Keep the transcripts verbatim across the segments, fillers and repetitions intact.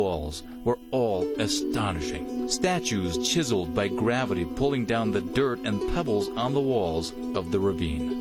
walls were all astonishing. Statues chiseled by gravity pulling down the dirt and pebbles on the walls of the ravine.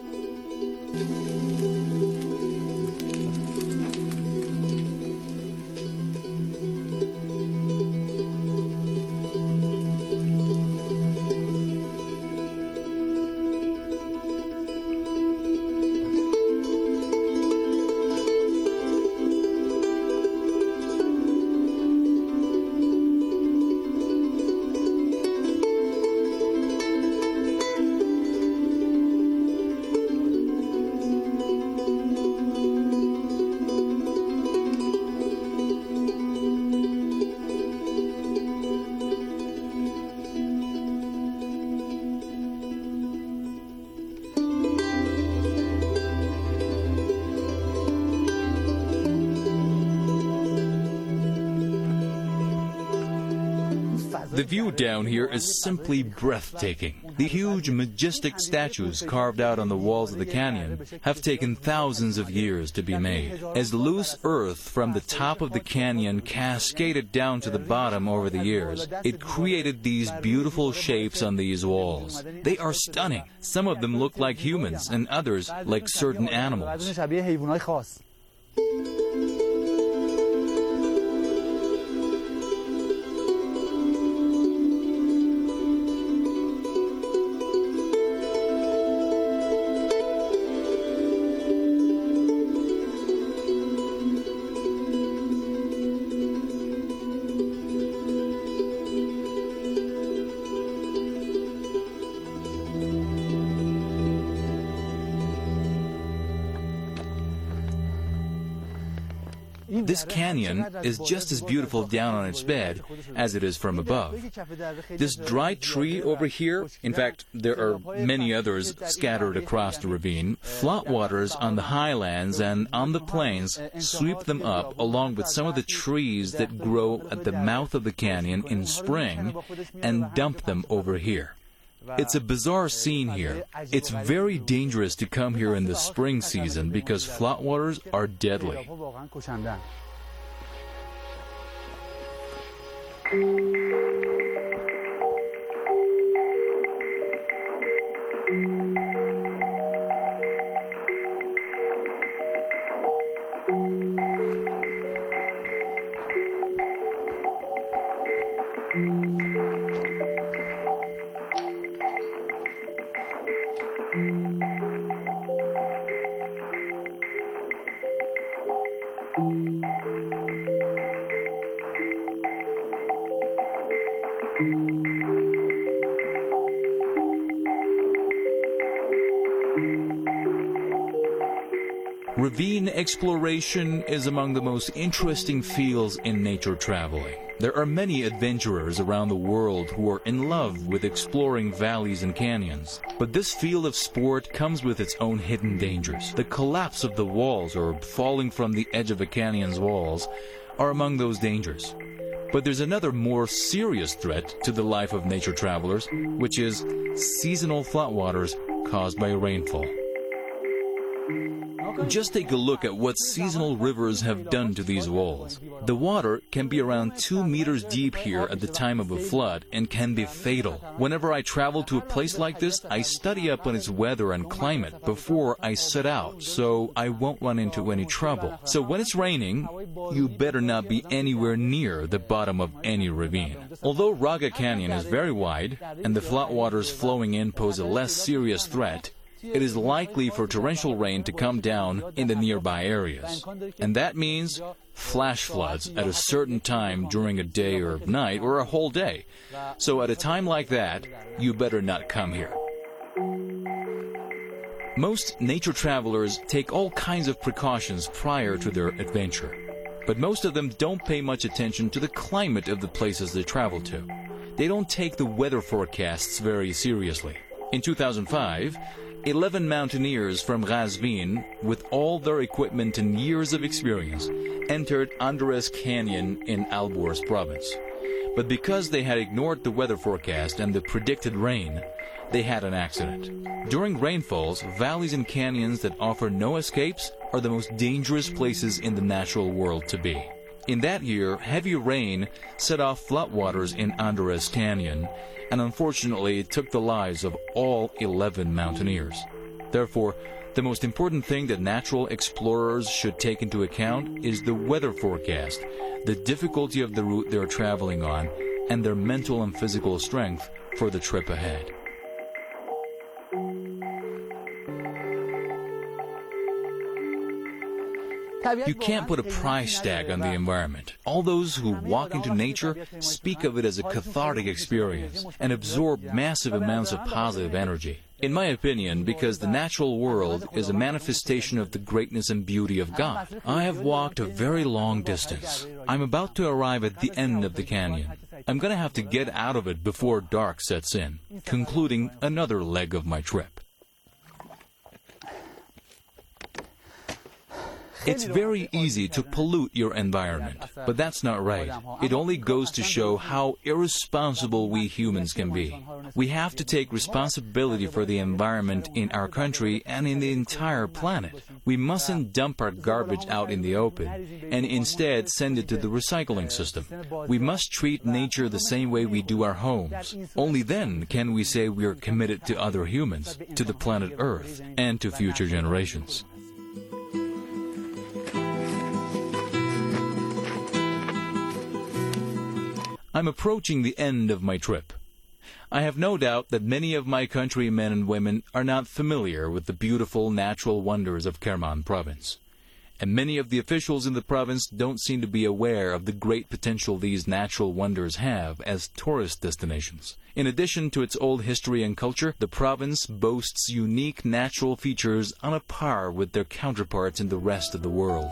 The view down here is simply breathtaking. The huge, majestic statues carved out on the walls of the canyon have taken thousands of years to be made. As loose earth from the top of the canyon cascaded down to the bottom over the years, it created these beautiful shapes on these walls. They are stunning. Some of them look like humans and others like certain animals. This canyon is just as beautiful down on its bed as it is from above. This dry tree over here, in fact, there are many others scattered across the ravine. Floodwaters on the highlands and on the plains sweep them up along with some of the trees that grow at the mouth of the canyon in spring and dump them over here. It's a bizarre scene here. It's very dangerous to come here in the spring season because floodwaters are deadly. Ravine exploration is among the most interesting fields in nature traveling. There are many adventurers around the world who are in love with exploring valleys and canyons. But this field of sport comes with its own hidden dangers. The collapse of the walls or falling from the edge of a canyon's walls are among those dangers. But there's another more serious threat to the life of nature travelers, which is seasonal floodwaters caused by rainfall. Just take a look at what seasonal rivers have done to these walls. The water can be around two meters deep here at the time of a flood and can be fatal. Whenever I travel to a place like this, I study up on its weather and climate before I set out, so I won't run into any trouble. So when it's raining, you better not be anywhere near the bottom of any ravine. Although Raga Canyon is very wide and the floodwaters flowing in pose a less serious threat, it is likely for torrential rain to come down in the nearby areas. And that means flash floods at a certain time during a day or night or a whole day. So at a time like that, you better not come here. Most nature travelers take all kinds of precautions prior to their adventure. But most of them don't pay much attention to the climate of the places they travel to. They don't take the weather forecasts very seriously. In two thousand five, eleven mountaineers from Razvin, with all their equipment and years of experience, entered Andres Canyon in Alborz province. But because they had ignored the weather forecast and the predicted rain, they had an accident. During rainfalls, valleys and canyons that offer no escapes are the most dangerous places in the natural world to be. In that year, heavy rain set off floodwaters in Andres Canyon, and unfortunately it took the lives of all eleven mountaineers. Therefore, the most important thing that natural explorers should take into account is the weather forecast, the difficulty of the route they're traveling on, and their mental and physical strength for the trip ahead. You can't put a price tag on the environment. All those who walk into nature speak of it as a cathartic experience and absorb massive amounts of positive energy. In my opinion, because the natural world is a manifestation of the greatness and beauty of God. I have walked a very long distance. I'm about to arrive at the end of the canyon. I'm going to have to get out of it before dark sets in, concluding another leg of my trip. It's very easy to pollute your environment, but that's not right. It only goes to show how irresponsible we humans can be. We have to take responsibility for the environment in our country and in the entire planet. We mustn't dump our garbage out in the open and instead send it to the recycling system. We must treat nature the same way we do our homes. Only then can we say we are committed to other humans, to the planet Earth, and to future generations. I'm approaching the end of my trip. I have no doubt that many of my countrymen and women are not familiar with the beautiful natural wonders of Kerman province. And many of the officials in the province don't seem to be aware of the great potential these natural wonders have as tourist destinations. In addition to its old history and culture, the province boasts unique natural features on a par with their counterparts in the rest of the world.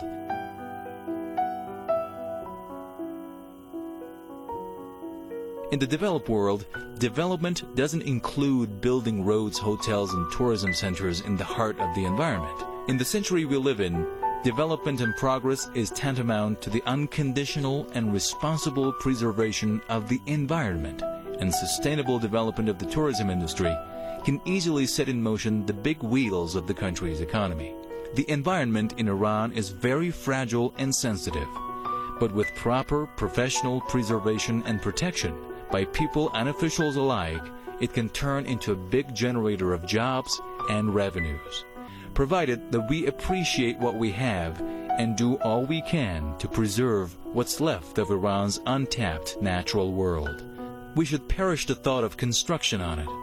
In the developed world, development doesn't include building roads, hotels, and tourism centers in the heart of the environment. In the century we live in, development and progress is tantamount to the unconditional and responsible preservation of the environment, and sustainable development of the tourism industry can easily set in motion the big wheels of the country's economy. The environment in Iran is very fragile and sensitive, but with proper professional preservation and protection, by people and officials alike, it can turn into a big generator of jobs and revenues, provided that we appreciate what we have and do all we can to preserve what's left of Iran's untapped natural world. We should perish the thought of construction on it.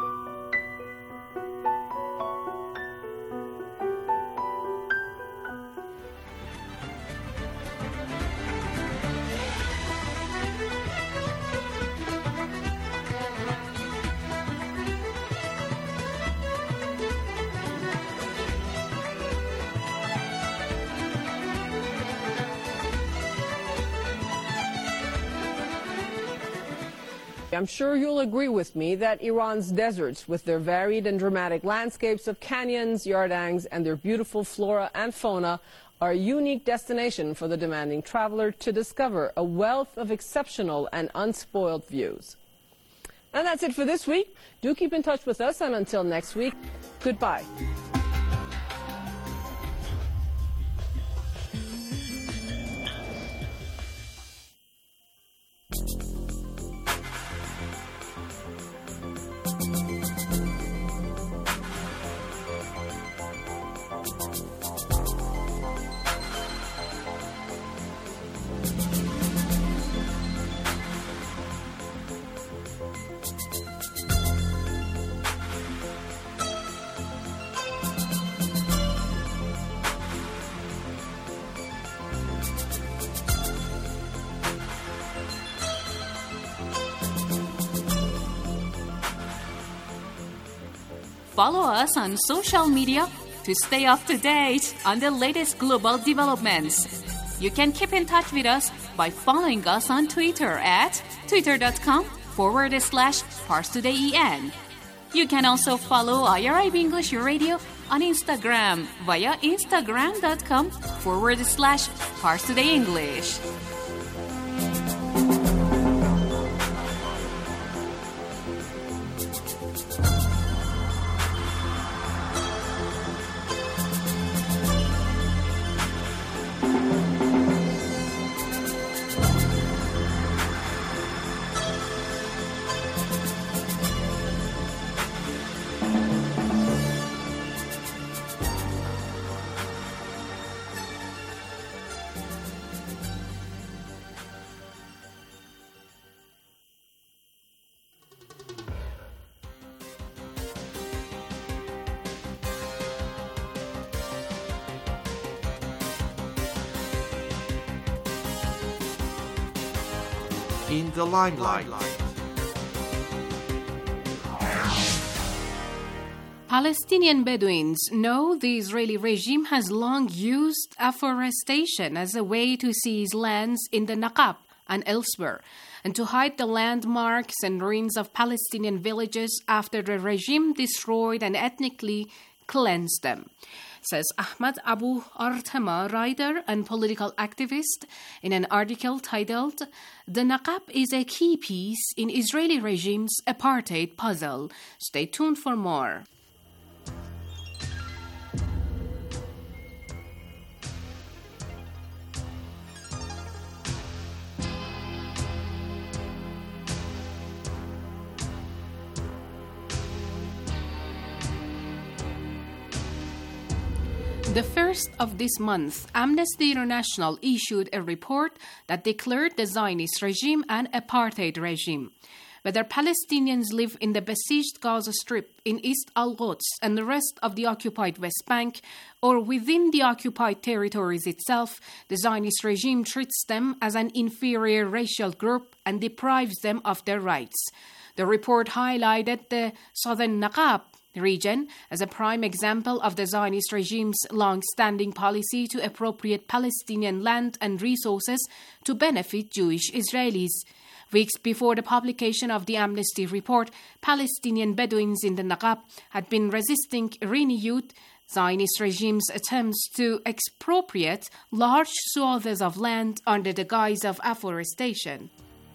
I'm sure you'll agree with me that Iran's deserts, with their varied and dramatic landscapes of canyons, yardangs, and their beautiful flora and fauna, are a unique destination for the demanding traveler to discover a wealth of exceptional and unspoiled views. And that's it for this week. Do keep in touch with us, and until next week, goodbye. Follow us on social media to stay up to date on the latest global developments. You can keep in touch with us by following us on Twitter at twitter.com forward slash ParsTodayEN. You can also follow I R I B English Radio on Instagram via instagram.com forward slash ParsTodayEnglish. in the limelight. Palestinian Bedouins know the Israeli regime has long used afforestation as a way to seize lands in the Naqab and elsewhere, and to hide the landmarks and ruins of Palestinian villages after the regime destroyed and ethnically cleansed them, says Ahmad Abu Artema, writer and political activist, in an article titled "The Naqab is a Key Piece in Israeli Regime's Apartheid Puzzle." Stay tuned for more. The first of this month, Amnesty International issued a report that declared the Zionist regime an apartheid regime. Whether Palestinians live in the besieged Gaza Strip, in East Al-Quds and the rest of the occupied West Bank, or within the occupied territories itself, the Zionist regime treats them as an inferior racial group and deprives them of their rights. The report highlighted the southern Naqab region as a prime example of the Zionist regime's long-standing policy to appropriate Palestinian land and resources to benefit Jewish Israelis. Weeks before the publication of the Amnesty report, Palestinian Bedouins in the Naqab had been resisting renewed Zionist regime's attempts to expropriate large swathes of land under the guise of afforestation.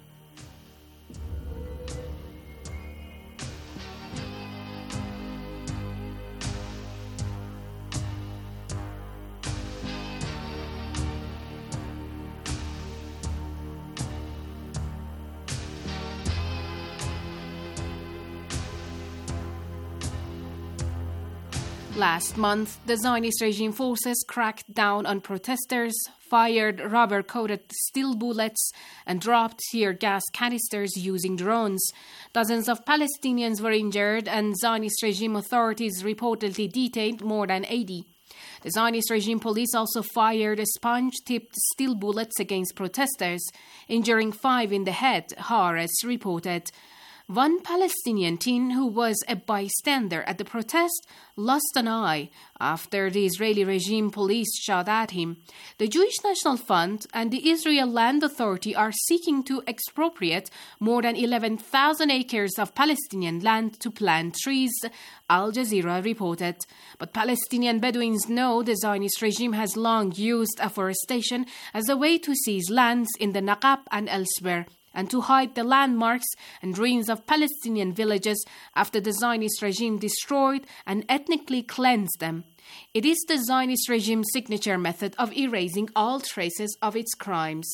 Last month, the Zionist regime forces cracked down on protesters, fired rubber-coated steel bullets, and dropped tear gas canisters using drones. Dozens of Palestinians were injured, and Zionist regime authorities reportedly detained more than eighty. The Zionist regime police also fired sponge-tipped steel bullets against protesters, injuring five in the head, Haaretz reported. One Palestinian teen who was a bystander at the protest lost an eye after the Israeli regime police shot at him. The Jewish National Fund and the Israel Land Authority are seeking to expropriate more than eleven thousand acres of Palestinian land to plant trees, Al Jazeera reported. But Palestinian Bedouins know the Zionist regime has long used afforestation as a way to seize lands in the Naqab and elsewhere, and to hide the landmarks and ruins of Palestinian villages after the Zionist regime destroyed and ethnically cleansed them. It is the Zionist regime's signature method of erasing all traces of its crimes.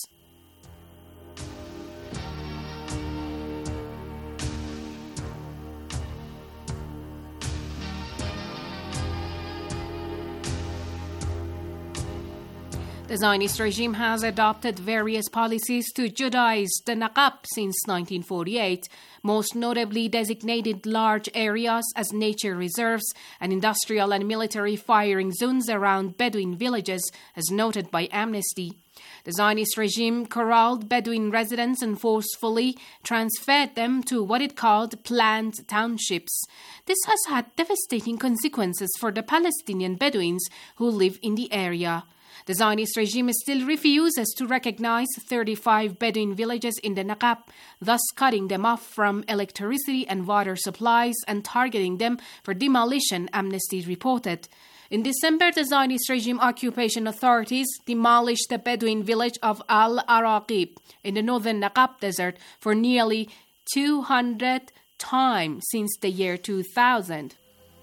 The Zionist regime has adopted various policies to Judaize the Naqab since nineteen forty-eight, most notably designated large areas as nature reserves and industrial and military firing zones around Bedouin villages, as noted by Amnesty. The Zionist regime corralled Bedouin residents and forcefully transferred them to what it called planned townships. This has had devastating consequences for the Palestinian Bedouins who live in the area. The Zionist regime still refuses to recognize thirty-five Bedouin villages in the Naqab, thus cutting them off from electricity and water supplies and targeting them for demolition, Amnesty reported. In December, the Zionist regime occupation authorities demolished the Bedouin village of Al-Araqib in the northern Naqab desert for nearly two hundred times since the year two thousand.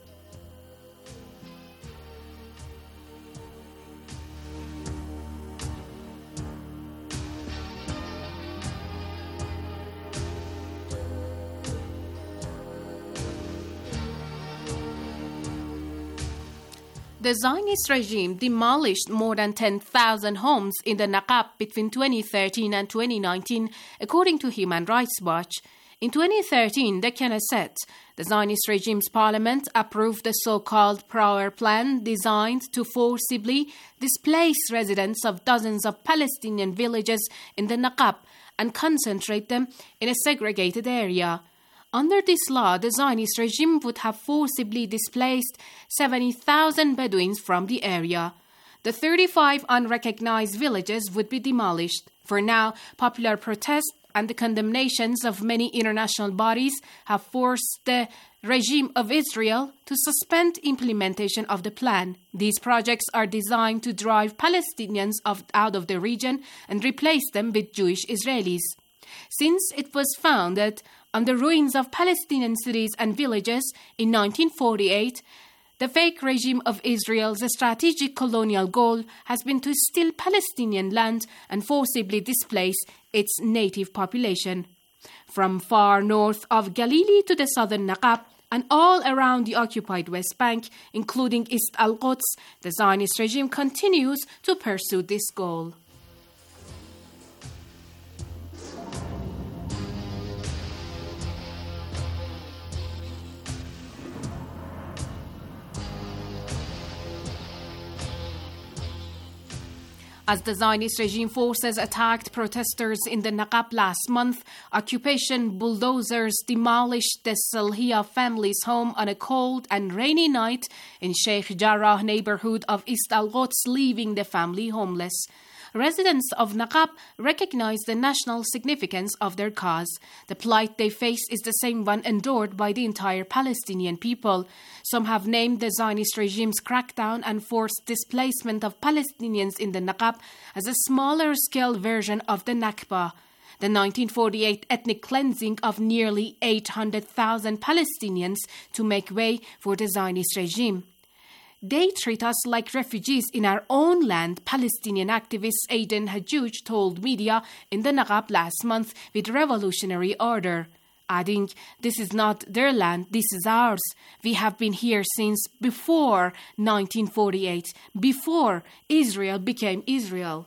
The Zionist regime demolished more than ten thousand homes in the Naqab between twenty thirteen and twenty nineteen, according to Human Rights Watch. In twenty thirteen, the Knesset, the Zionist regime's parliament, approved the so-called Power Plan designed to forcibly displace residents of dozens of Palestinian villages in the Naqab and concentrate them in a segregated area. Under this law, the Zionist regime would have forcibly displaced seventy thousand Bedouins from the area. The thirty-five unrecognized villages would be demolished. For now, popular protests and the condemnations of many international bodies have forced the regime of Israel to suspend implementation of the plan. These projects are designed to drive Palestinians of, out of the region and replace them with Jewish Israelis. Since it was founded on the ruins of Palestinian cities and villages in nineteen forty-eight, the fake regime of Israel's strategic colonial goal has been to steal Palestinian land and forcibly displace its native population. From far north of Galilee to the southern Naqab and all around the occupied West Bank, including East al-Quds, the Zionist regime continues to pursue this goal. As the Zionist regime forces attacked protesters in the Naqab last month, occupation bulldozers demolished the Salhia family's home on a cold and rainy night in Sheikh Jarrah neighborhood of East al-Quds, leaving the family homeless. Residents of Naqab recognize the national significance of their cause. The plight they face is the same one endured by the entire Palestinian people. Some have named the Zionist regime's crackdown and forced displacement of Palestinians in the Naqab as a smaller-scale version of the Nakba, the nineteen forty-eight ethnic cleansing of nearly eight hundred thousand Palestinians to make way for the Zionist regime. They treat us like refugees in our own land, Palestinian activist Aiden Hajouj told media in the Naqab last month with revolutionary order, adding, "This is not their land, this is ours. We have been here since before nineteen forty-eight, before Israel became Israel."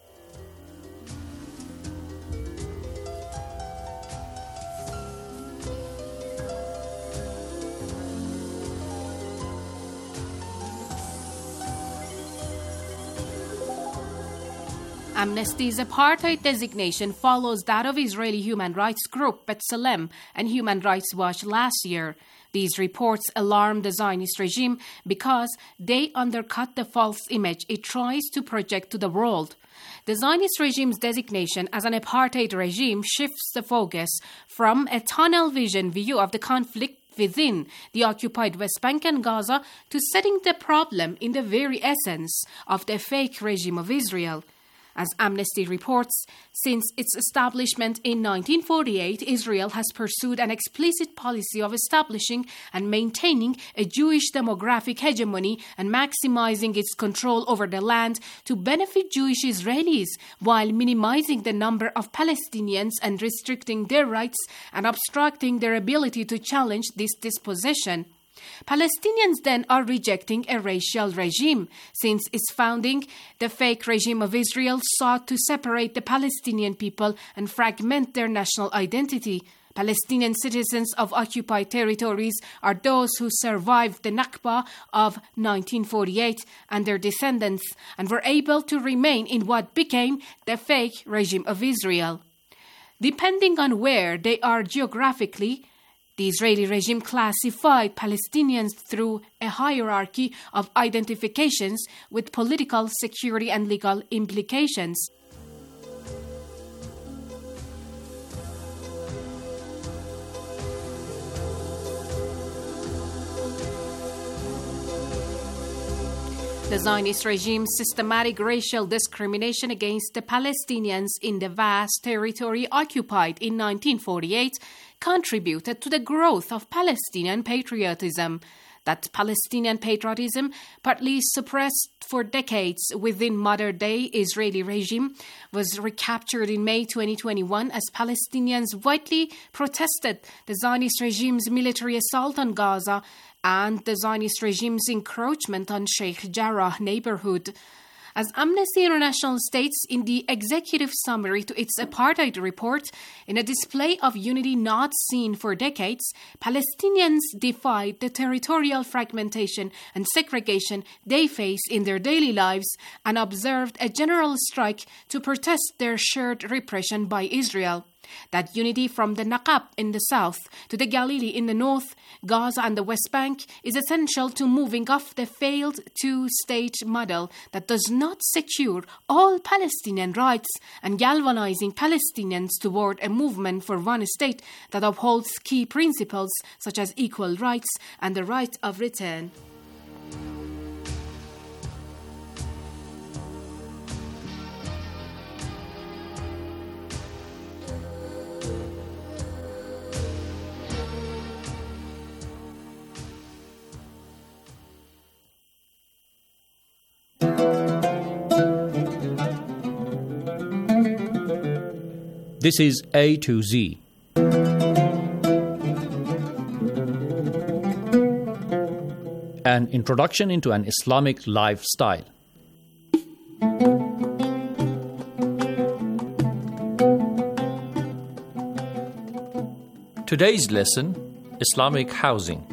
Amnesty's apartheid designation follows that of Israeli human rights group B'Tselem and Human Rights Watch last year. These reports alarm the Zionist regime because they undercut the false image it tries to project to the world. The Zionist regime's designation as an apartheid regime shifts the focus from a tunnel vision view of the conflict within the occupied West Bank and Gaza to setting the problem in the very essence of the fake regime of Israel. As Amnesty reports, since its establishment in nineteen forty-eight, Israel has pursued an explicit policy of establishing and maintaining a Jewish demographic hegemony and maximizing its control over the land to benefit Jewish Israelis while minimizing the number of Palestinians and restricting their rights and obstructing their ability to challenge this disposition. Palestinians then are rejecting a racial regime. Since its founding, the fake regime of Israel sought to separate the Palestinian people and fragment their national identity. Palestinian citizens of occupied territories are those who survived the Nakba of nineteen forty-eight and their descendants and were able to remain in what became the fake regime of Israel. Depending on where they are geographically, the Israeli regime classified Palestinians through a hierarchy of identifications with political, security, and legal implications. The Zionist regime's systematic racial discrimination against the Palestinians in the vast territory occupied in nineteen forty-eight contributed to the growth of Palestinian patriotism. That Palestinian patriotism, partly suppressed for decades within modern-day Israeli regime, was recaptured in May twenty twenty-one as Palestinians widely protested the Zionist regime's military assault on Gaza and the Zionist regime's encroachment on Sheikh Jarrah neighborhood. As Amnesty International states in the executive summary to its apartheid report, in a display of unity not seen for decades, Palestinians defied the territorial fragmentation and segregation they face in their daily lives and observed a general strike to protest their shared repression by Israel. That unity from the Naqab in the south to the Galilee in the north, Gaza and the West Bank is essential to moving off the failed two-state model that does not secure all Palestinian rights and galvanizing Palestinians toward a movement for one state that upholds key principles such as equal rights and the right of return. This is A to Z. An introduction into an Islamic lifestyle. Today's lesson, Islamic housing.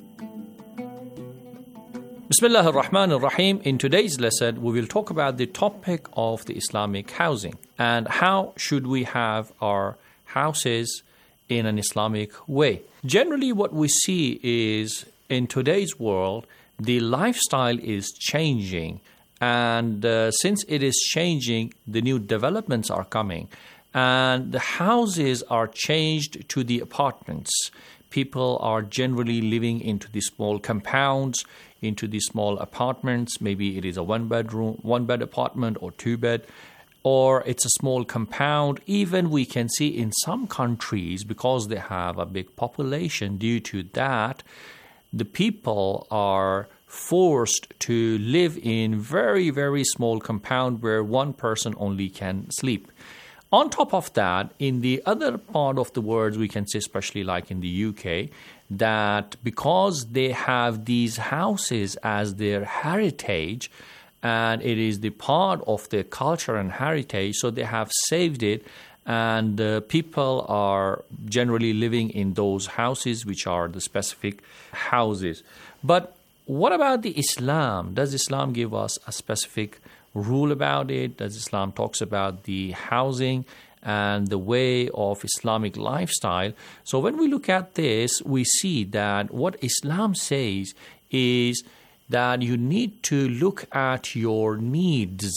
Bismillah ar-Rahman ar-Rahim. In today's lesson, we will talk about the topic of the Islamic housing and how should we have our houses in an Islamic way. Generally, what we see is in today's world, the lifestyle is changing, and uh, since it is changing, the new developments are coming, and the houses are changed to the apartments. People are generally living into the small compounds, into the small apartments. Maybe it is a one-bedroom, one-bed apartment or two-bed, or it's a small compound. Even we can see in some countries, because they have a big population, due to that, the people are forced to live in very, very small compound where one person only can sleep. On top of that, in the other part of the world, we can say, especially like in the U K, that because they have these houses as their heritage, and it is the part of their culture and heritage, so they have saved it, and uh, people are generally living in those houses, which are the specific houses. But what about the Islam? Does Islam give us a specific rule about it? Does Islam talks about the housing and the way of Islamic lifestyle? So when we look at this, we see that what Islam says is that you need to look at your needs,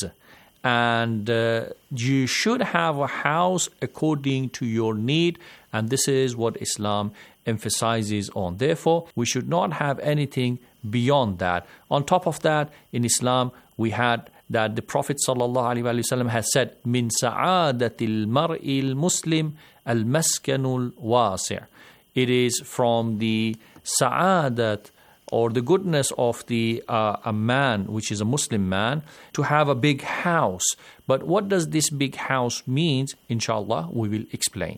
and uh, you should have a house according to your need, and this is what Islam emphasizes on. Therefore, we should not have anything beyond that. On top of that, in Islam, we had that the Prophet sallallahu alaihi wasallam has said, "Min sa'adatil mar'il muslim al maskanul wasi'." It is from the sa'adat, or the goodness of the uh, a man, which is a Muslim man, to have a big house. But what does this big house means? Inshallah, we will explain.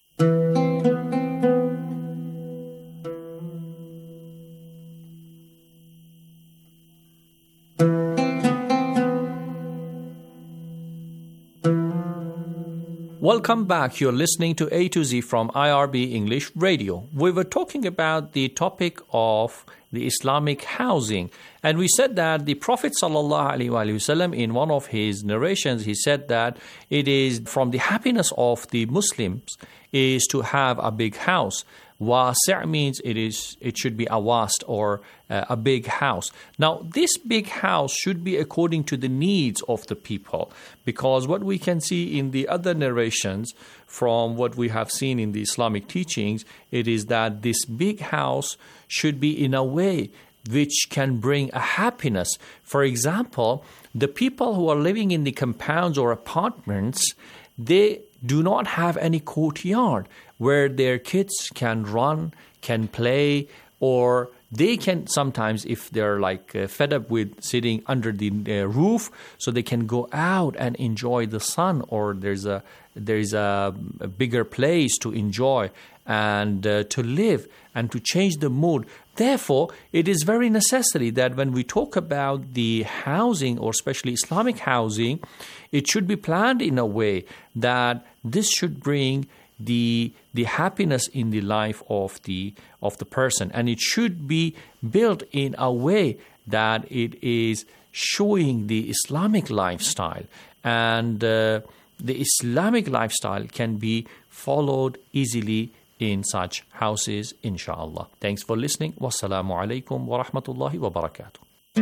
Welcome back. You're listening to A to Z from I R B English Radio. We were talking about the topic of the Islamic housing, and we said that the Prophet sallallahu alaihi wasallam, in one of his narrations, he said that it is from the happiness of the Muslims is to have a big house. Wasi' means it is it should be a vast or uh, a big house. Now, this big house should be according to the needs of the people, because what we can see in the other narrations from what we have seen in the Islamic teachings, it is that this big house should be in a way which can bring a happiness. For example, the people who are living in the compounds or apartments, they do not have any courtyard where their kids can run, can play, or they can sometimes, if they're like uh, fed up with sitting under the uh, roof, so they can go out and enjoy the sun, or there's a there's a, a bigger place to enjoy and uh, to live and to change the mood. Therefore, it is very necessary that when we talk about the housing, or especially Islamic housing, it should be planned in a way that this should bring the the happiness in the life of the of the person, and it should be built in a way that it is showing the Islamic lifestyle, and uh, the Islamic lifestyle can be followed easily in such houses, inshallah. Thanks for listening. Wassalamu alaikum wa rahmatullahi wa barakatuh.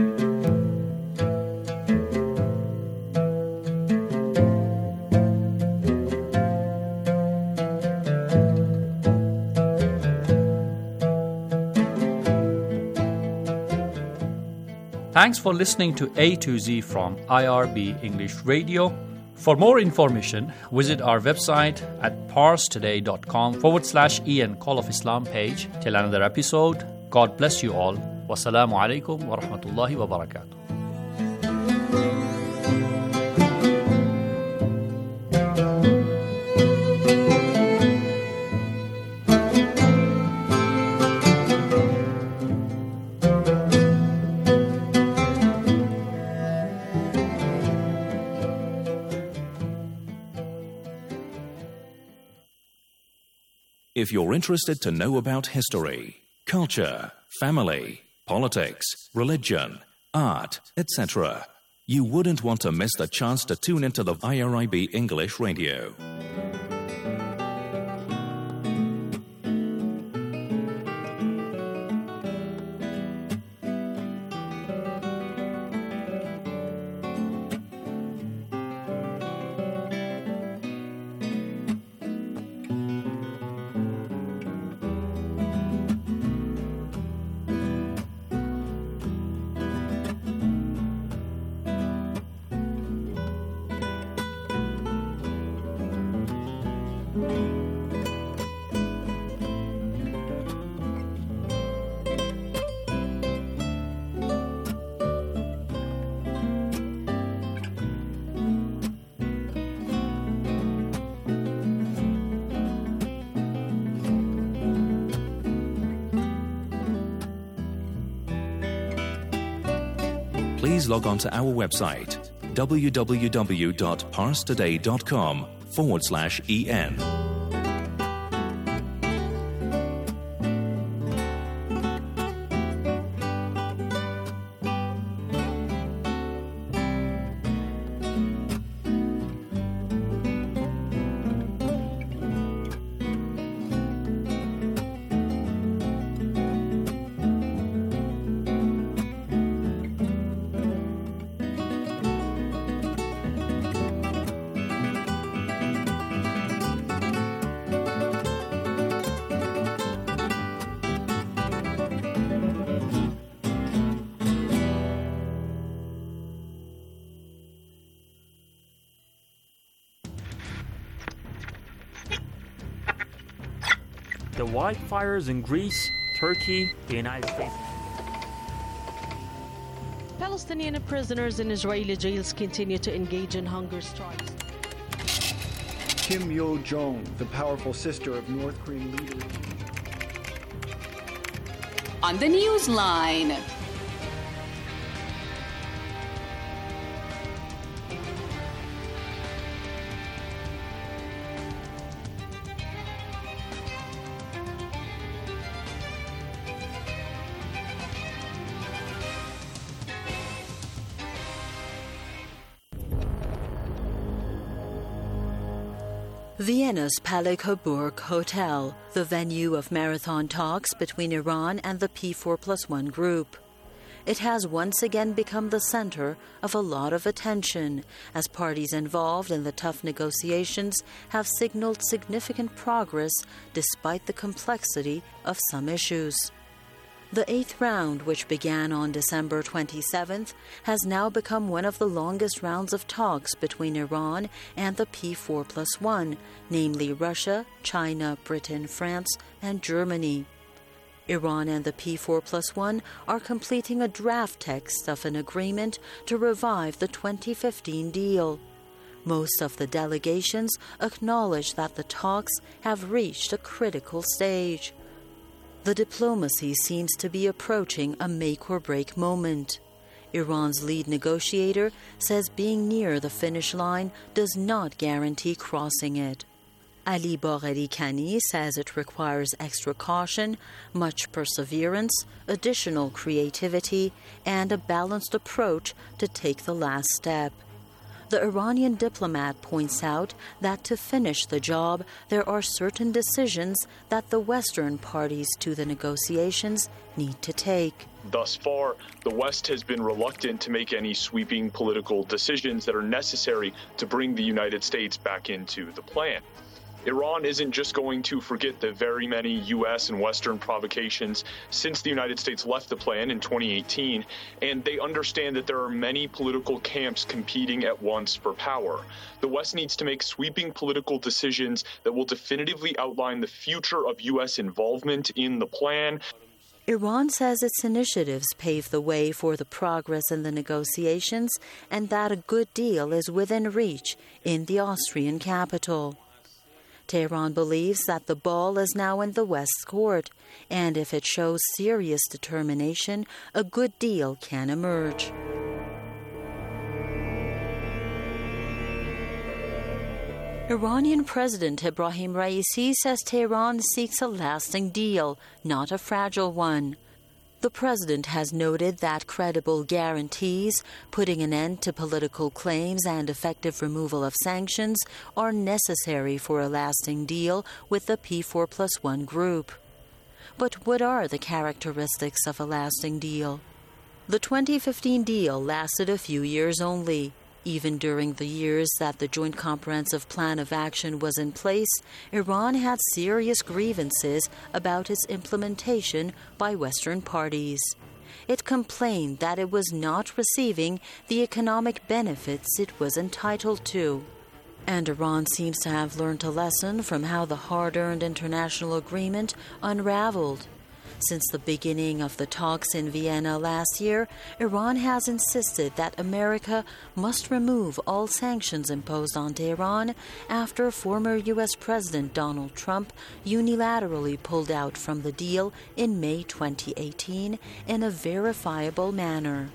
Thanks for listening to A to Z from I R B English Radio. For more information, visit our website at parstoday.com forward slash Ian Call of Islam page. Till another episode, God bless you all. Wassalamu alaikum wa rahmatullahi wa barakatuh. If you're interested to know about history, culture, family, politics, religion, art, et cetera, you wouldn't want to miss the chance to tune into the I R I B English Radio. Please log on to our website, www.parstoday.com forward slash EN. The wildfires in Greece, Turkey, the United States. Palestinian prisoners in Israeli jails continue to engage in hunger strikes. Kim Yo-jong, the powerful sister of North Korean leader. On the Newsline. Vienna's Palais Coburg Hotel, the venue of marathon talks between Iran and the P four plus one group. It has once again become the center of a lot of attention, as parties involved in the tough negotiations have signaled significant progress despite the complexity of some issues. The eighth round, which began on December twenty-seventh, has now become one of the longest rounds of talks between Iran and the P four plus one, namely Russia, China, Britain, France, and Germany. Iran and the P four plus one are completing a draft text of an agreement to revive the twenty fifteen deal. Most of the delegations acknowledge that the talks have reached a critical stage. The diplomacy seems to be approaching a make-or-break moment. Iran's lead negotiator says being near the finish line does not guarantee crossing it. Ali Bagheri Kani says it requires extra caution, much perseverance, additional creativity, and a balanced approach to take the last step. The Iranian diplomat points out that to finish the job, there are certain decisions that the Western parties to the negotiations need to take. Thus far, the West has been reluctant to make any sweeping political decisions that are necessary to bring the United States back into the plan. Iran isn't just going to forget the very many U S and Western provocations since the United States left the plan in twenty eighteen, and they understand that there are many political camps competing at once for power. The West needs to make sweeping political decisions that will definitively outline the future of U S involvement in the plan. Iran says its initiatives pave the way for the progress in the negotiations and that a good deal is within reach in the Austrian capital. Tehran believes that the ball is now in the West's court, and if it shows serious determination, a good deal can emerge. Iranian President Ebrahim Raisi says Tehran seeks a lasting deal, not a fragile one. The president has noted that credible guarantees, putting an end to political claims and effective removal of sanctions are necessary for a lasting deal with the P four plus one group. But what are the characteristics of a lasting deal? The twenty fifteen deal lasted a few years only. Even during the years that the Joint Comprehensive Plan of Action was in place, Iran had serious grievances about its implementation by Western parties. It complained that it was not receiving the economic benefits it was entitled to. And Iran seems to have learned a lesson from how the hard-earned international agreement unraveled. Since the beginning of the talks in Vienna last year, Iran has insisted that America must remove all sanctions imposed on Tehran after former U S President Donald Trump unilaterally pulled out from the deal in May twenty eighteen in a verifiable manner.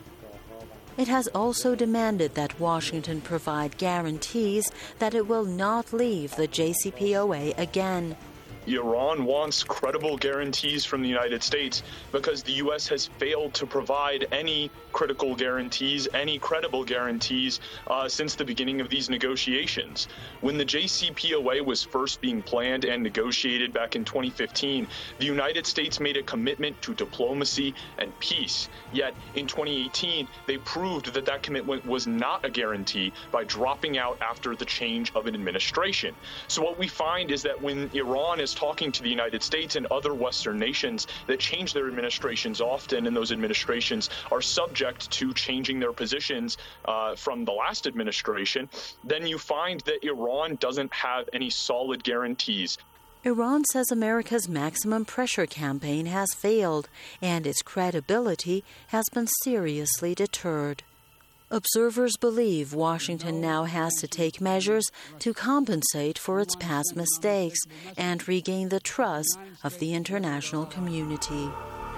It has also demanded that Washington provide guarantees that it will not leave the J C P O A again. Iran wants credible guarantees from the United States because the U S has failed to provide any critical guarantees, any credible guarantees uh, since the beginning of these negotiations. When the J C P O A was first being planned and negotiated back in twenty fifteen, the United States made a commitment to diplomacy and peace. Yet in twenty eighteen, they proved that that commitment was not a guarantee by dropping out after the change of an administration. So what we find is that when Iran is talking to the United States and other Western nations that change their administrations often, and those administrations are subject to changing their positions uh, from the last administration, then you find that Iran doesn't have any solid guarantees. Iran says America's maximum pressure campaign has failed, and its credibility has been seriously deterred. Observers believe Washington now has to take measures to compensate for its past mistakes and regain the trust of the international community.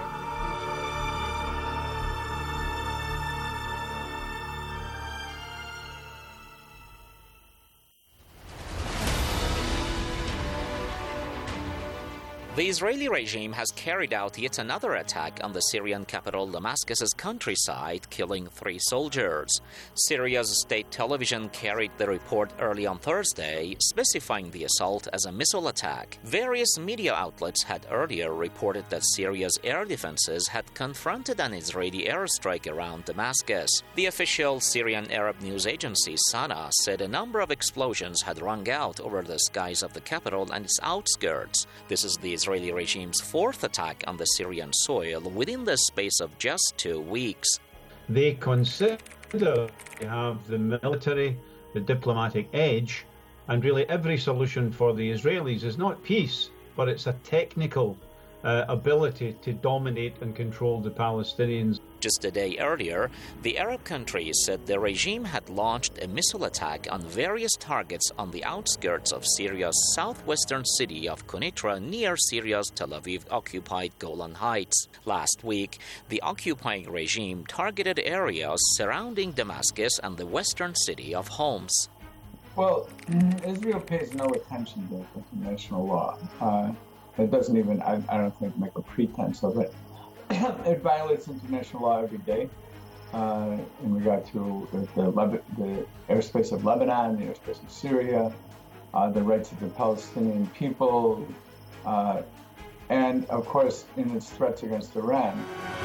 The Israeli regime has carried out yet another attack on the Syrian capital Damascus's countryside, killing three soldiers. Syria's state television carried the report early on Thursday, specifying the assault as a missile attack. Various media outlets had earlier reported that Syria's air defenses had confronted an Israeli airstrike around Damascus. The official Syrian Arab news agency Sana said a number of explosions had rung out over the skies of the capital and its outskirts. This is the Israeli regime's fourth attack on the Syrian soil within the space of just two weeks. They consider they have the military, the diplomatic edge, and really every solution for the Israelis is not peace, but it's a technical uh, ability to dominate and control the Palestinians. Just a day earlier, the Arab countries said the regime had launched a missile attack on various targets on the outskirts of Syria's southwestern city of Quneitra near Syria's Tel Aviv-occupied Golan Heights. Last week, the occupying regime targeted areas surrounding Damascus and the western city of Homs. Well, Israel pays no attention to international law. Uh, it doesn't even, I, I don't think, make a pretense of it. It violates international law every day uh, in regard to the, Leb- the airspace of Lebanon, the airspace of Syria, uh, the rights of the Palestinian people, uh, and, of course, in its threats against Iran.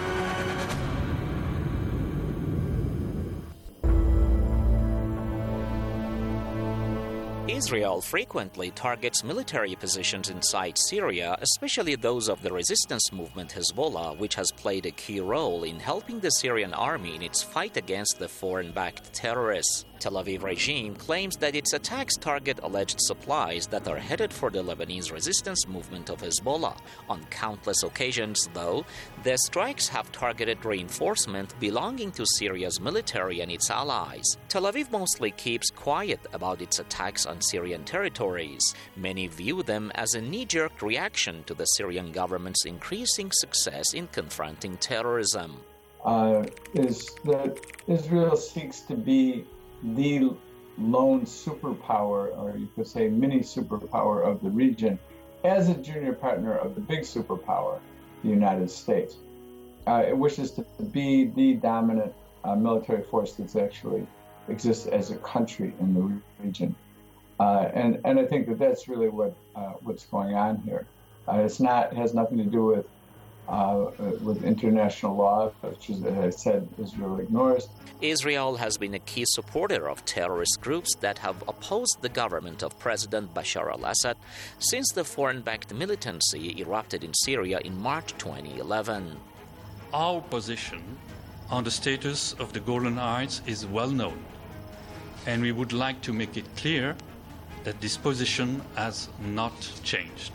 Israel frequently targets military positions inside Syria, especially those of the resistance movement Hezbollah, which has played a key role in helping the Syrian army in its fight against the foreign-backed terrorists. Tel Aviv regime claims that its attacks target alleged supplies that are headed for the Lebanese resistance movement of Hezbollah. On countless occasions, though, the strikes have targeted reinforcement belonging to Syria's military and its allies. Tel Aviv mostly keeps quiet about its attacks on Syrian territories. Many view them as a knee-jerk reaction to the Syrian government's increasing success in confronting terrorism. Uh, is that Israel seeks to be the lone superpower, or you could say mini superpower of the region, as a junior partner of the big superpower, the United States. Uh, it wishes to be the dominant uh, military force that's actually exists as a country in the region. Uh, and, and I think that that's really what uh, what's going on here. Uh, it's not, it has nothing to do with Uh, with international law, which, as I said, Israel ignores. Israel has been a key supporter of terrorist groups that have opposed the government of President Bashar al-Assad since the foreign-backed militancy erupted in Syria in March twenty eleven. Our position on the status of the Golan Heights is well known, and we would like to make it clear that this position has not changed.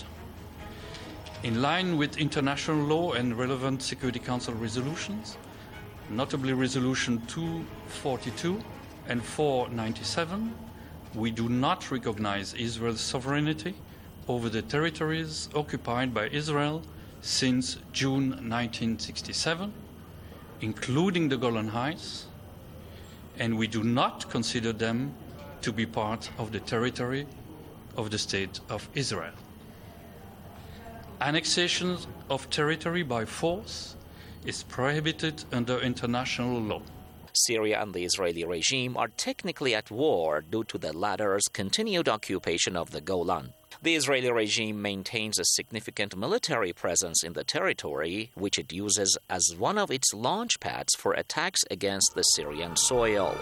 In line with international law and relevant Security Council resolutions, notably Resolution two forty-two and four ninety-seven, we do not recognize Israel's sovereignty over the territories occupied by Israel since June nineteen sixty-seven, including the Golan Heights, and we do not consider them to be part of the territory of the State of Israel. Annexation of territory by force is prohibited under international law. Syria and the Israeli regime are technically at war due to the latter's continued occupation of the Golan. The Israeli regime maintains a significant military presence in the territory, which it uses as one of its launch pads for attacks against the Syrian soil.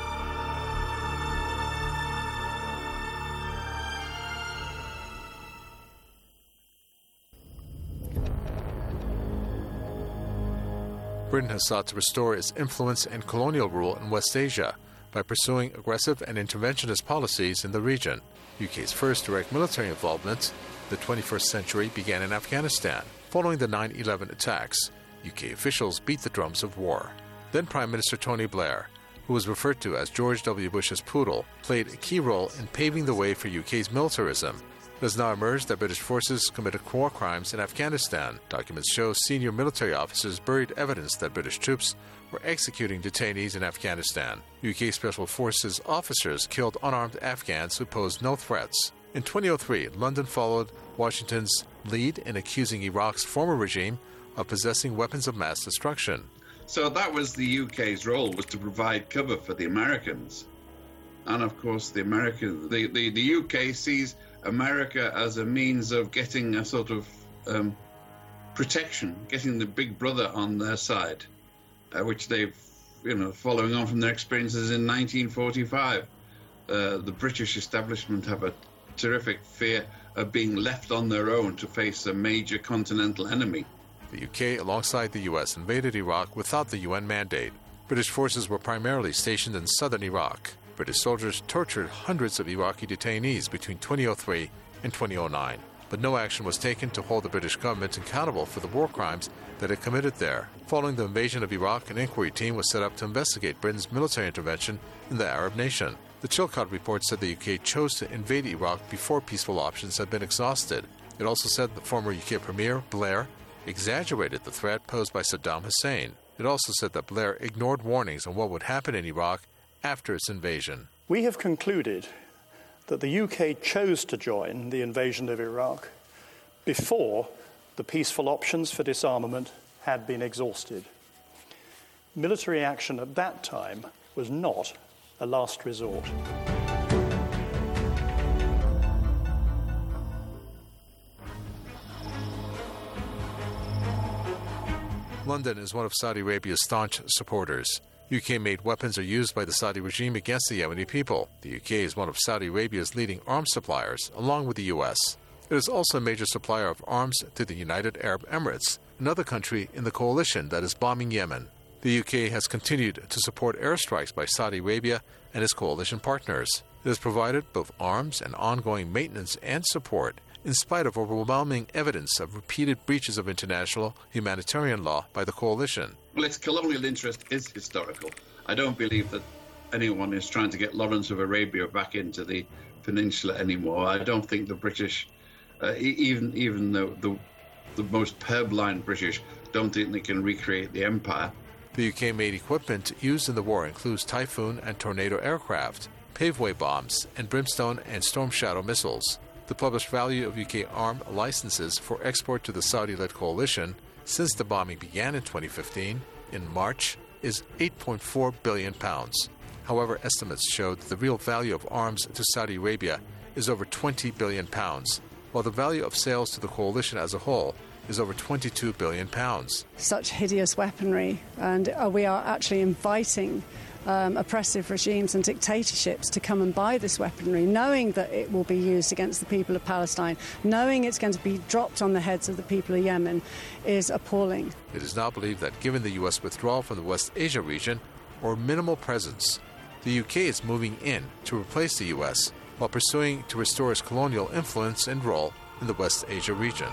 Britain has sought to restore its influence and colonial rule in West Asia by pursuing aggressive and interventionist policies in the region. U K's first direct military involvement in the twenty-first century began in Afghanistan. Following the nine eleven attacks, U K officials beat the drums of war. Then Prime Minister Tony Blair, who was referred to as George W. Bush's poodle, played a key role in paving the way for U K's militarism. It has now emerged that British forces committed war crimes in Afghanistan. Documents show senior military officers buried evidence that British troops were executing detainees in Afghanistan. U K Special Forces officers killed unarmed Afghans who posed no threats. In twenty oh three, London followed Washington's lead in accusing Iraq's former regime of possessing weapons of mass destruction. So that was the U K's role, was to provide cover for the Americans. And of course, the American, the, the, the U K sees America as a means of getting a sort of um, protection, getting the big brother on their side, uh, which they've, you know, following on from their experiences in nineteen forty-five. Uh, the British establishment have a terrific fear of being left on their own to face a major continental enemy. The U K, alongside the U S, invaded Iraq without the U N mandate. British forces were primarily stationed in southern Iraq. British soldiers tortured hundreds of Iraqi detainees between twenty oh three and twenty oh nine. but no action was taken to hold the British government accountable for the war crimes that it committed there. Following the invasion of Iraq, an inquiry team was set up to investigate Britain's military intervention in the Arab nation. The Chilcot report said the U K chose to invade Iraq before peaceful options had been exhausted. It also said the former U K Premier, Blair, exaggerated the threat posed by Saddam Hussein. It also said that Blair ignored warnings on what would happen in Iraq after its invasion. We have concluded that the U K chose to join the invasion of Iraq before the peaceful options for disarmament had been exhausted. Military action at that time was not a last resort. London is one of Saudi Arabia's staunch supporters. U K-made weapons are used by the Saudi regime against the Yemeni people. The U K is one of Saudi Arabia's leading arms suppliers, along with the U S. It is also a major supplier of arms to the United Arab Emirates, another country in the coalition that is bombing Yemen. The U K has continued to support airstrikes by Saudi Arabia and its coalition partners. It has provided both arms and ongoing maintenance and support, in spite of overwhelming evidence of repeated breaches of international humanitarian law by the coalition. Well, its colonial interest is historical. I don't believe that anyone is trying to get Lawrence of Arabia back into the peninsula anymore. I don't think the British, uh, even even the, the the most purblind British, don't think they can recreate the empire. The U K-made equipment used in the war includes Typhoon and Tornado aircraft, Paveway bombs, and Brimstone and Storm Shadow missiles. The published value of U K arm licenses for export to the Saudi-led coalition since the bombing began in twenty fifteen, in March, is eight point four billion pounds. However, estimates showed that the real value of arms to Saudi Arabia is over twenty billion pounds, while the value of sales to the coalition as a whole is over twenty-two billion pounds. Such hideous weaponry, and uh, we are actually inviting Um, oppressive regimes and dictatorships to come and buy this weaponry, knowing that it will be used against the people of Palestine, knowing it's going to be dropped on the heads of the people of Yemen, is appalling. It is now believed that given the U S withdrawal from the West Asia region, or minimal presence, the U K is moving in to replace the U S while pursuing to restore its colonial influence and role in the West Asia region.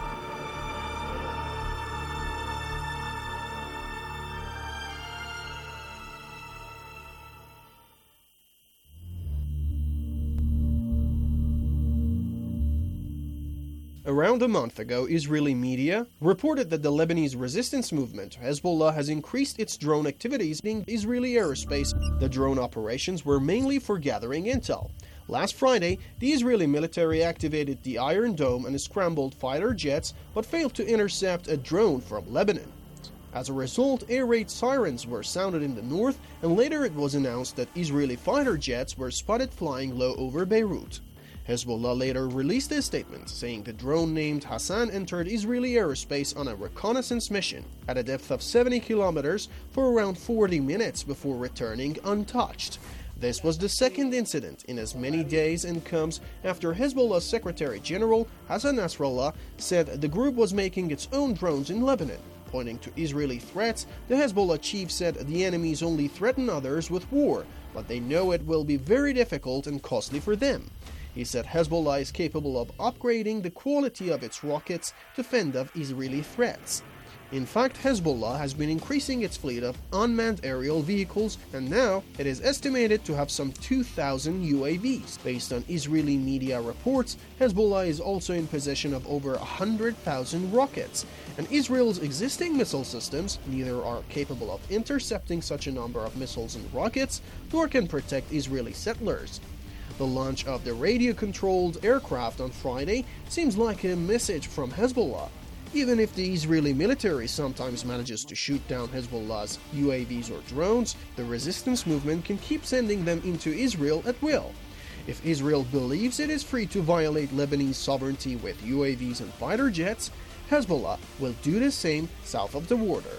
Around a month ago, Israeli media reported that the Lebanese resistance movement, Hezbollah, has increased its drone activities in Israeli airspace. The drone operations were mainly for gathering intel. Last Friday, the Israeli military activated the Iron Dome and scrambled fighter jets, but failed to intercept a drone from Lebanon. As a result, air raid sirens were sounded in the north, and later it was announced that Israeli fighter jets were spotted flying low over Beirut. Hezbollah later released a statement saying the drone named Hassan entered Israeli airspace on a reconnaissance mission at a depth of seventy kilometers for around forty minutes before returning untouched. This was the second incident in as many days and comes after Hezbollah's Secretary General Hassan Nasrallah said the group was making its own drones in Lebanon. Pointing to Israeli threats, the Hezbollah chief said the enemies only threaten others with war, but they know it will be very difficult and costly for them. He said Hezbollah is capable of upgrading the quality of its rockets to fend off Israeli threats. In fact, Hezbollah has been increasing its fleet of unmanned aerial vehicles, and now it is estimated to have some two thousand U A Vs. Based on Israeli media reports, Hezbollah is also in possession of over one hundred thousand rockets, and Israel's existing missile systems neither are capable of intercepting such a number of missiles and rockets, nor can protect Israeli settlers. The launch of the radio-controlled aircraft on Friday seems like a message from Hezbollah. Even if the Israeli military sometimes manages to shoot down Hezbollah's U A Vs or drones, the resistance movement can keep sending them into Israel at will. If Israel believes it is free to violate Lebanese sovereignty with U A Vs and fighter jets, Hezbollah will do the same south of the border.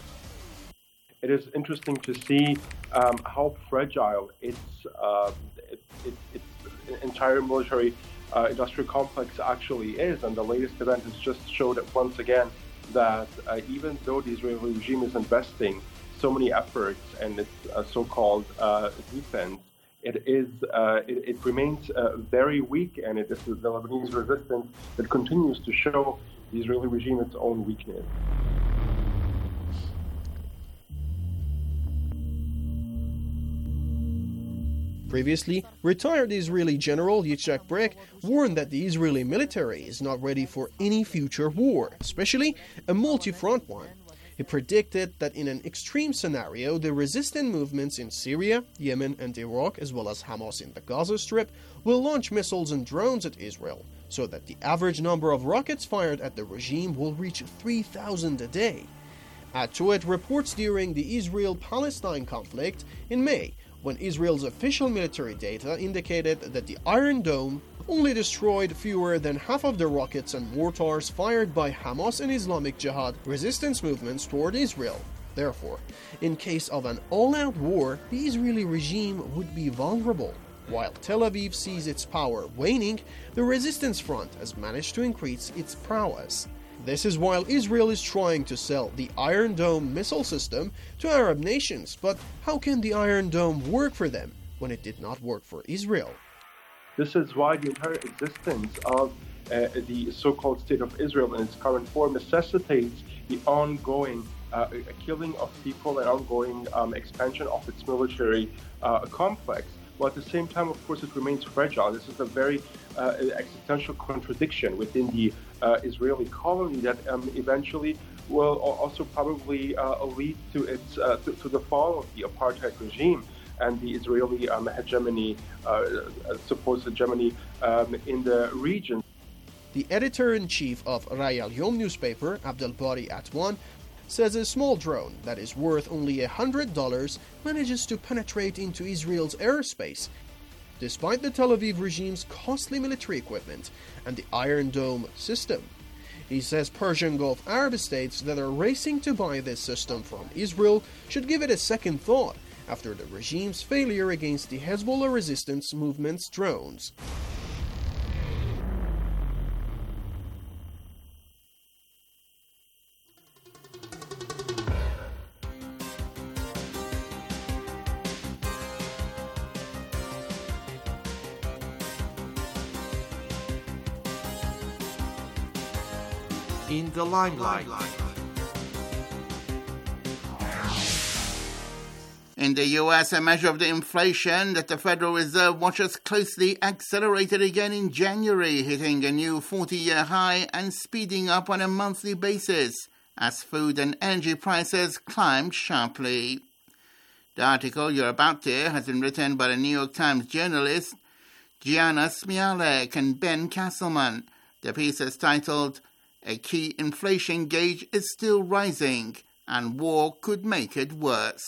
It is interesting to see um, how fragile its, uh, it, it, its entire military uh, industrial complex actually is, and the latest event has just showed it once again that uh, even though the Israeli regime is investing so many efforts in its uh, so-called uh, defense, it is uh, it, it remains uh, very weak, and it is the Lebanese resistance that continues to show the Israeli regime its own weakness. Previously, retired Israeli General Yitzhak Brak warned that the Israeli military is not ready for any future war, especially a multi-front one. He predicted that in an extreme scenario, the resistant movements in Syria, Yemen and Iraq, as well as Hamas in the Gaza Strip, will launch missiles and drones at Israel, so that the average number of rockets fired at the regime will reach three thousand a day. Add to it reports during the Israel-Palestine conflict in May, when Israel's official military data indicated that the Iron Dome only destroyed fewer than half of the rockets and mortars fired by Hamas and Islamic Jihad resistance movements toward Israel. Therefore, in case of an all-out war, the Israeli regime would be vulnerable. While Tel Aviv sees its power waning, the resistance front has managed to increase its prowess. This is while Israel is trying to sell the Iron Dome missile system to Arab nations. But how can the Iron Dome work for them when it did not work for Israel? This is why the entire existence of uh, the so-called State of Israel in its current form necessitates the ongoing uh, killing of people and ongoing um, expansion of its military uh, complex. While at the same time, of course, it remains fragile. This is a very uh, existential contradiction within the uh, Israeli colony that um, eventually will also probably uh, lead to its uh, to, to the fall of the apartheid regime and the Israeli um, hegemony, uh, supposed hegemony um, in the region. The editor-in-chief of Rai Al-Yom newspaper, Abdel Bari Atwan, says a small drone that is worth only one hundred dollars manages to penetrate into Israel's airspace, despite the Tel Aviv regime's costly military equipment and the Iron Dome system. He says Persian Gulf Arab states that are racing to buy this system from Israel should give it a second thought after the regime's failure against the Hezbollah resistance movement's drones. In the limelight. In the U S, a measure of the inflation that the Federal Reserve watches closely accelerated again in January, hitting a new forty-year high and speeding up on a monthly basis as food and energy prices climbed sharply. The article you're about to hear has been written by the New York Times journalists Gianna Smialek and Ben Castleman. The piece is titled, "A key inflation gauge is still rising, and war could make it worse."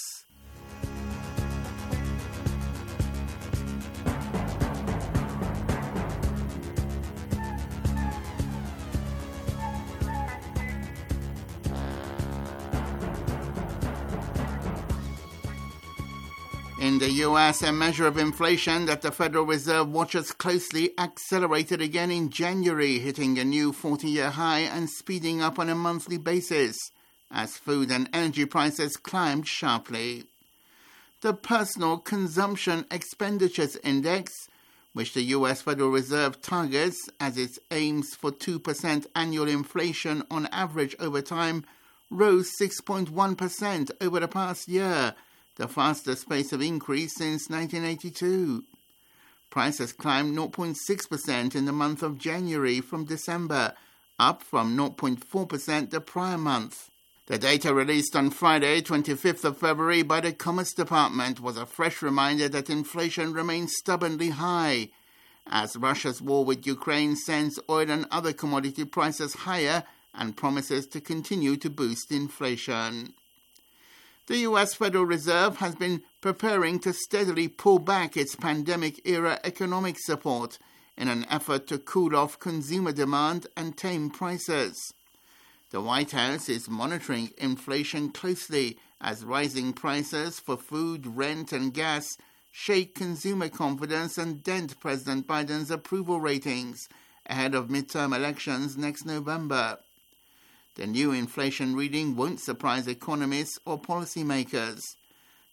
In the U S, a measure of inflation that the Federal Reserve watches closely accelerated again in January, hitting a new forty-year high and speeding up on a monthly basis as food and energy prices climbed sharply. The Personal Consumption Expenditures Index, which the U S Federal Reserve targets as its aims for two percent annual inflation on average over time, rose six point one percent over the past year, the fastest pace of increase since nineteen eighty-two. Prices climbed zero point six percent in the month of January from December, up from zero point four percent the prior month. The data released on Friday, twenty-fifth of February by the Commerce Department was a fresh reminder that inflation remains stubbornly high, as Russia's war with Ukraine sends oil and other commodity prices higher and promises to continue to boost inflation. The U S Federal Reserve has been preparing to steadily pull back its pandemic-era economic support in an effort to cool off consumer demand and tame prices. The White House is monitoring inflation closely as rising prices for food, rent, and gas shake consumer confidence and dent President Biden's approval ratings ahead of midterm elections next November. The new inflation reading won't surprise economists or policymakers.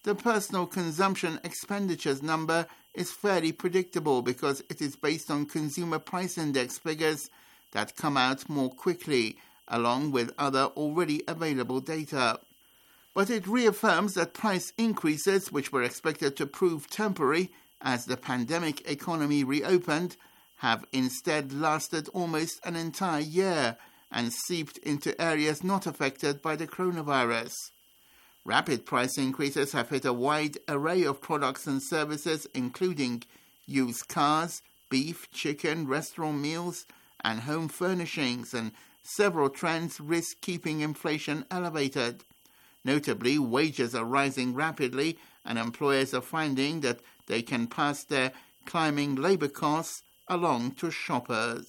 The personal consumption expenditures number is fairly predictable because it is based on consumer price index figures that come out more quickly, along with other already available data. But it reaffirms that price increases, which were expected to prove temporary as the pandemic economy reopened, have instead lasted almost an entire year and seeped into areas not affected by the coronavirus. Rapid price increases have hit a wide array of products and services, including used cars, beef, chicken, restaurant meals, and home furnishings, and several trends risk keeping inflation elevated. Notably, wages are rising rapidly, and employers are finding that they can pass their climbing labor costs along to shoppers.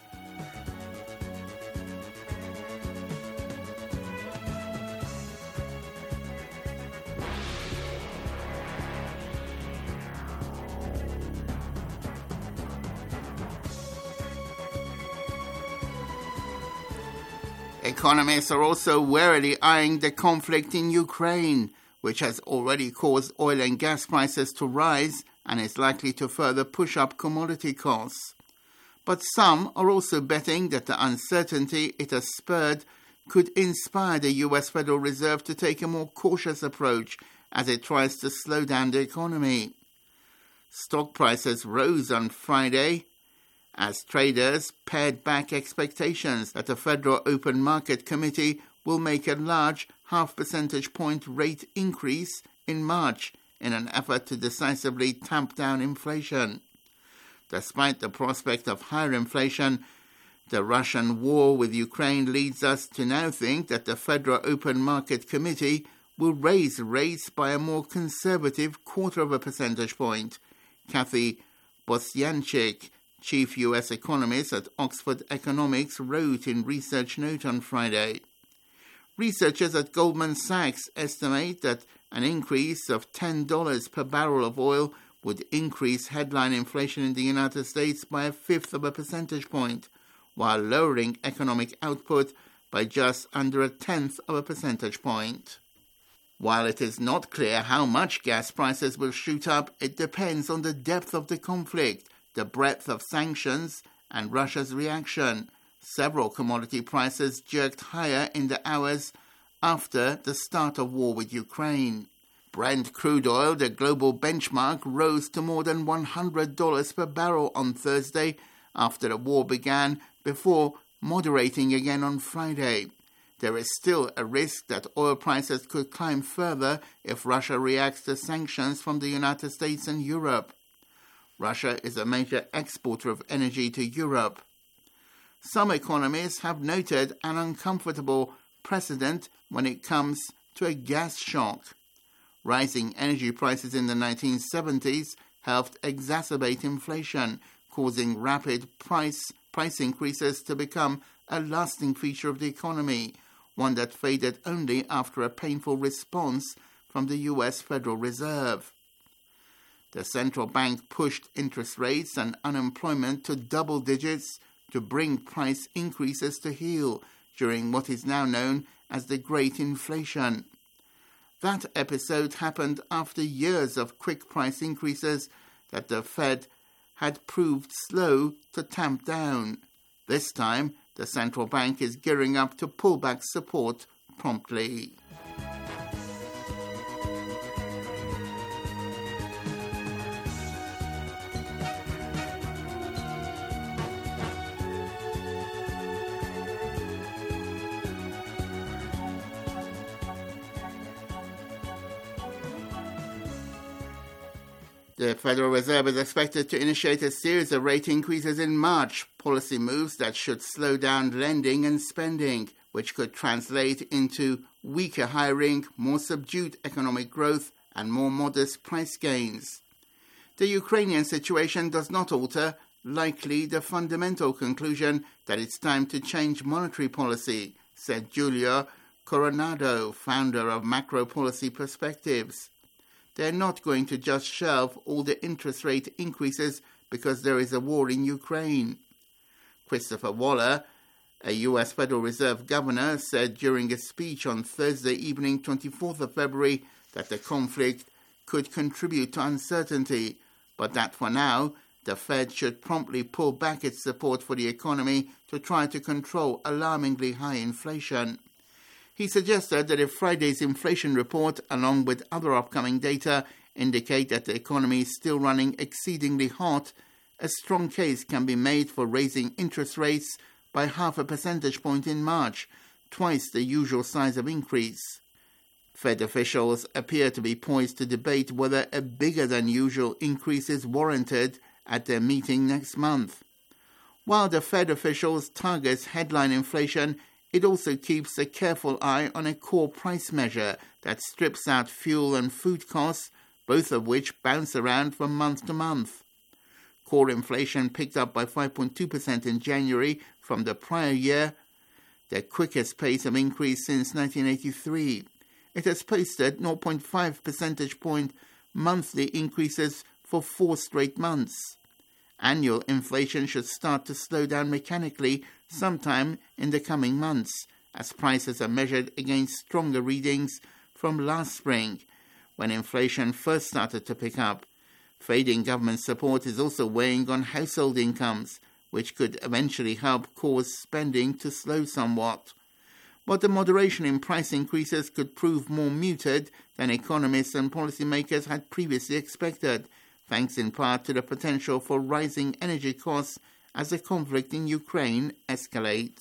Economists are also warily eyeing the conflict in Ukraine, which has already caused oil and gas prices to rise and is likely to further push up commodity costs. But some are also betting that the uncertainty it has spurred could inspire the U S Federal Reserve to take a more cautious approach as it tries to slow down the economy. Stock prices rose on Friday as traders pared back expectations that the Federal Open Market Committee will make a large half percentage point rate increase in March in an effort to decisively tamp down inflation. Despite the prospect of higher inflation, the Russian war with Ukraine leads us to now think that the Federal Open Market Committee will raise rates by a more conservative quarter of a percentage point. Kathy Bosyanchik, chief U S economist at Oxford Economics, wrote in Research Note on Friday. Researchers at Goldman Sachs estimate that an increase of ten dollars per barrel of oil would increase headline inflation in the United States by a fifth of a percentage point, while lowering economic output by just under a tenth of a percentage point. While it is not clear how much gas prices will shoot up, it depends on the depth of the conflict, the breadth of sanctions, and Russia's reaction. Several commodity prices jerked higher in the hours after the start of war with Ukraine. Brent crude oil, the global benchmark, rose to more than one hundred dollars per barrel on Thursday after the war began, before moderating again on Friday. There is still a risk that oil prices could climb further if Russia reacts to sanctions from the United States and Europe. Russia is a major exporter of energy to Europe. Some economists have noted an uncomfortable precedent when it comes to a gas shock. Rising energy prices in the nineteen seventies helped exacerbate inflation, causing rapid price, price increases to become a lasting feature of the economy, one that faded only after a painful response from the U S Federal Reserve. The central bank pushed interest rates and unemployment to double digits to bring price increases to heel during what is now known as the Great Inflation. That episode happened after years of quick price increases that the Fed had proved slow to tamp down. This time, the central bank is gearing up to pull back support promptly. The Federal Reserve is expected to initiate a series of rate increases in March, policy moves that should slow down lending and spending, which could translate into weaker hiring, more subdued economic growth, and more modest price gains. The Ukrainian situation does not alter, likely, the fundamental conclusion that it's time to change monetary policy, said Giulio Coronado, founder of Macro Policy Perspectives. They're not going to just shelve all the interest rate increases because there is a war in Ukraine. Christopher Waller, a U S Federal Reserve governor, said during a speech on Thursday evening, twenty-fourth of February, that the conflict could contribute to uncertainty, but that for now, the Fed should promptly pull back its support for the economy to try to control alarmingly high inflation. He suggested that if Friday's inflation report, along with other upcoming data, indicate that the economy is still running exceedingly hot, a strong case can be made for raising interest rates by half a percentage point in March, twice the usual size of increase. Fed officials appear to be poised to debate whether a bigger than usual increase is warranted at their meeting next month. While the Fed officials targets headline inflation, it also keeps a careful eye on a core price measure that strips out fuel and food costs, both of which bounce around from month to month. Core inflation picked up by five point two percent in January from the prior year, the quickest pace of increase since nineteen eighty-three. It has posted zero point five percentage point monthly increases for four straight months. Annual inflation should start to slow down mechanically sometime in the coming months, as prices are measured against stronger readings from last spring, when inflation first started to pick up. Fading government support is also weighing on household incomes, which could eventually help cause spending to slow somewhat. But the moderation in price increases could prove more muted than economists and policymakers had previously expected, thanks in part to the potential for rising energy costs as the conflict in Ukraine escalates.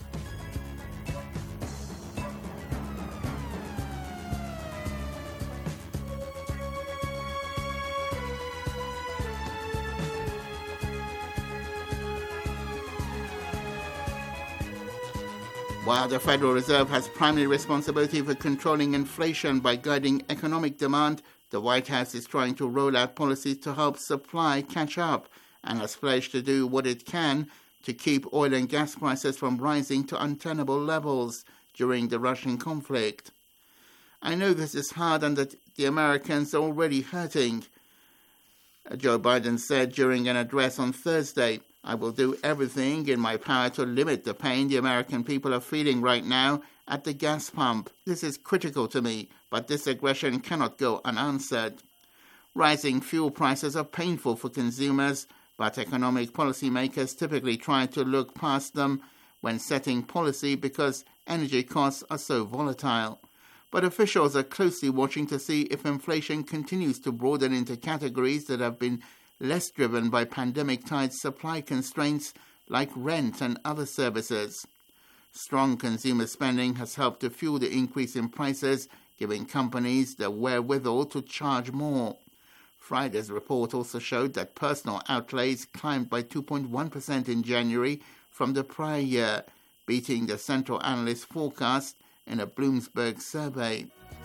While the Federal Reserve has primary responsibility for controlling inflation by guiding economic demand, the White House is trying to roll out policies to help supply catch up and has pledged to do what it can to keep oil and gas prices from rising to untenable levels during the Russian conflict. I know this is hard and that the Americans are already hurting, Joe Biden said during an address on Thursday. I will do everything in my power to limit the pain the American people are feeling right now at the gas pump. This is critical to me, but this aggression cannot go unanswered. Rising fuel prices are painful for consumers, but economic policymakers typically try to look past them when setting policy because energy costs are so volatile. But officials are closely watching to see if inflation continues to broaden into categories that have been less driven by pandemic-tied supply constraints like rent and other services. Strong consumer spending has helped to fuel the increase in prices, giving companies the wherewithal to charge more. Friday's report also showed that personal outlays climbed by two point one percent in January from the prior year, beating the central analyst forecast in a Bloomberg survey.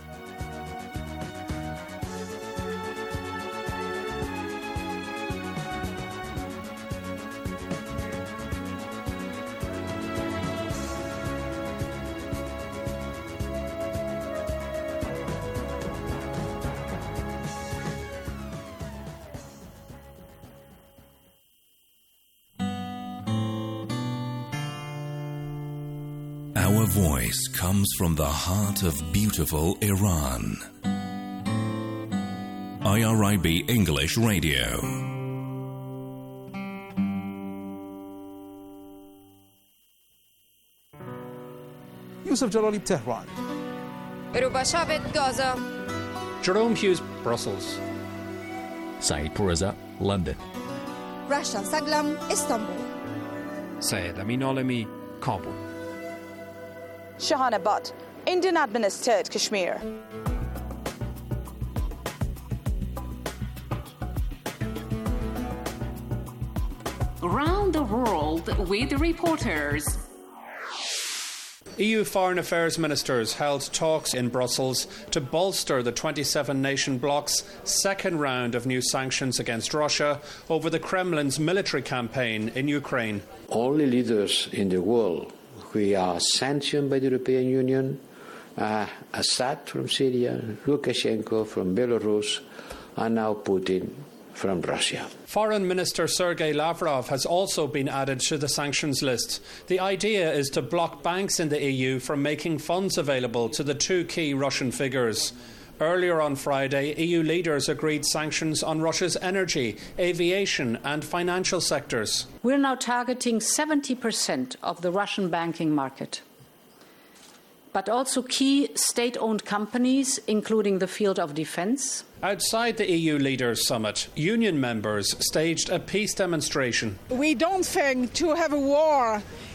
Our voice comes from the heart of beautiful Iran. I R I B English Radio. Yusuf Jalali, Tehran. Rubashavet, Gaza. Jerome Hughes, Brussels. Saeed Pourreza, London. Rasha Saglam, Istanbul. Syed Amin Alami, Kabul. Shahana Butt, Indian administered Kashmir. Around the world with reporters. E U foreign affairs ministers held talks in Brussels to bolster the twenty-seven nation bloc's second round of new sanctions against Russia over the Kremlin's military campaign in Ukraine. Only leaders in the world who are sanctioned by the European Union, uh, Assad from Syria, Lukashenko from Belarus, and now Putin from Russia. Foreign Minister Sergei Lavrov has also been added to the sanctions list. The idea is to block banks in the E U from making funds available to the two key Russian figures. Earlier on Friday, E U leaders agreed sanctions on Russia's energy, aviation and financial sectors. We're now targeting seventy percent of the Russian banking market, but also key state-owned companies, including the field of defence. Outside the E U Leaders Summit, union members staged a peace demonstration. We don't think to have a war